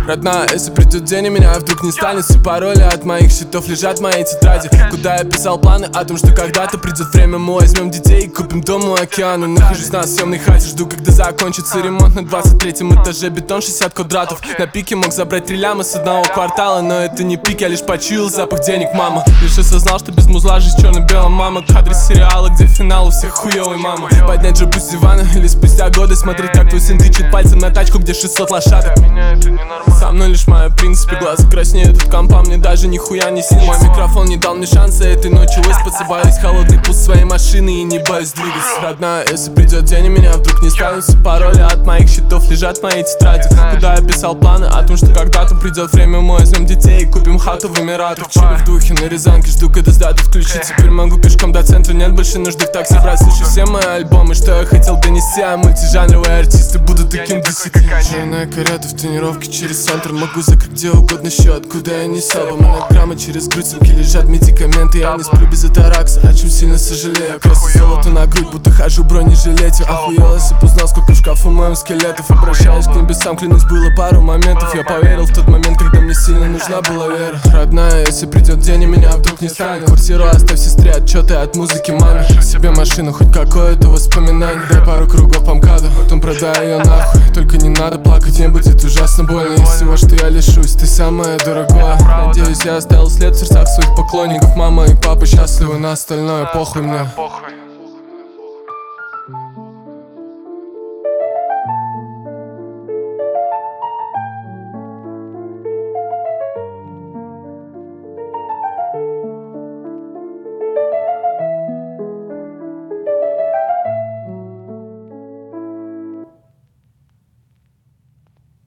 Родная, если придет день и меня вдруг не станет, все пароли от моих счетов лежат в моей тетради, куда я писал планы о том, что когда-то придет время, мы возьмем детей и купим дом у океана. Нахожусь на съемной хате, жду, когда закончится ремонт на 23-м этаже, бетон 60 квадратов. На пике мог забрать 3 ляма с одного квартала, но это не пик, я лишь почуял запах денег, мама. Лишь осознал, что без музла жизнь черно-белая, мама. Кадры сериала, где финал у всех хуёвый, мама. Поднять же пусть дивана или спустя годы смотреть, как твой сын тычет пальцем на тачку, где 600 лошадок. Со мной лишь моя, в принципе, глаза краснеют от компа, мне даже нихуя не снилось. Мой микрофон не дал мне шанса этой ночью выспаться, боюсь холодный пуст своей машины и не боюсь двигаться. Родная, если придет день и меня вдруг не станет, все пароли от моих счетов лежат в моей тетради, куда я писал планы о том, что когда-то придет время, мы возьмем детей и купим хату в Эмиратах. Чили в духе на Рязанке, жду, когда сдадут ключи. Теперь могу пешком до центра, нет больше нужды в такси брать. Слушай все мои альбомы, что я хотел донести, а мультижанровые артисты будут таким десятилетием. Черная карета в тонировке через центр, могу закрыть где угодно счет, куда я не сяду. Монограммы через грудь, сумки лежат медикаменты. Я не сплю без атаракса, о чем сильно сожалею. Красу золото на грудь, будто хожу в бронежилете. Охуел, если б узнал, сколько в шкафу моем скелетов. Обращаюсь к небесам, клянусь, было пару моментов. Я поверил в тот момент, когда мне сильно нужна была вера. Родная, если придет день и меня вдруг не станет, квартиру оставь сестре, отчеты от музыки маме. Себе машину, хоть какое-то воспоминание. Дай пару кругов по МКАДу, потом продай ее нахуй. Только не надо плакать, мне будет ужасно больно из всего, что я лишусь. Ты самое дорогое. Надеюсь, я оставил след в сердцах своих поклонников. Мама и папа счастливы, на остальное похуй мне.